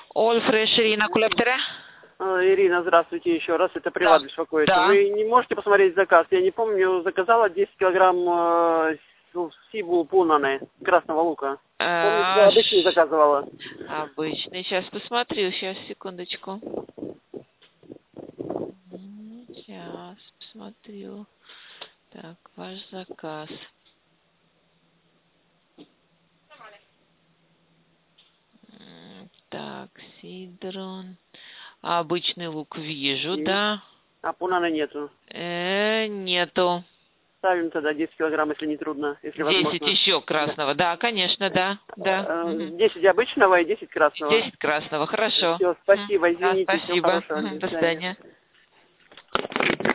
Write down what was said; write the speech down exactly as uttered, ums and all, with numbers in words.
All Fresh, Ирина Кулептере. Ирина, здравствуйте еще раз. Это Приват Да. беспокоит. Да. Вы не можете посмотреть заказ? Я не помню, заказала десять килограмм э, сибу пунаны, красного лука. Помните, я обычный заказывала. Обычный. Сейчас посмотрю. Сейчас, секундочку. Сейчас посмотрю. Так, ваш заказ. Так, сидрон. Обычный лук вижу, И? да. А пунаны нету. Э, нету. Ставим тогда десять килограмм, если не трудно, если десять возможно. еще красного. Да, да, конечно, да. да. десять обычного и десять красного. десять красного, хорошо. Все, спасибо, извините, Да, всего спасибо. хорошего. До До свидания. свидания.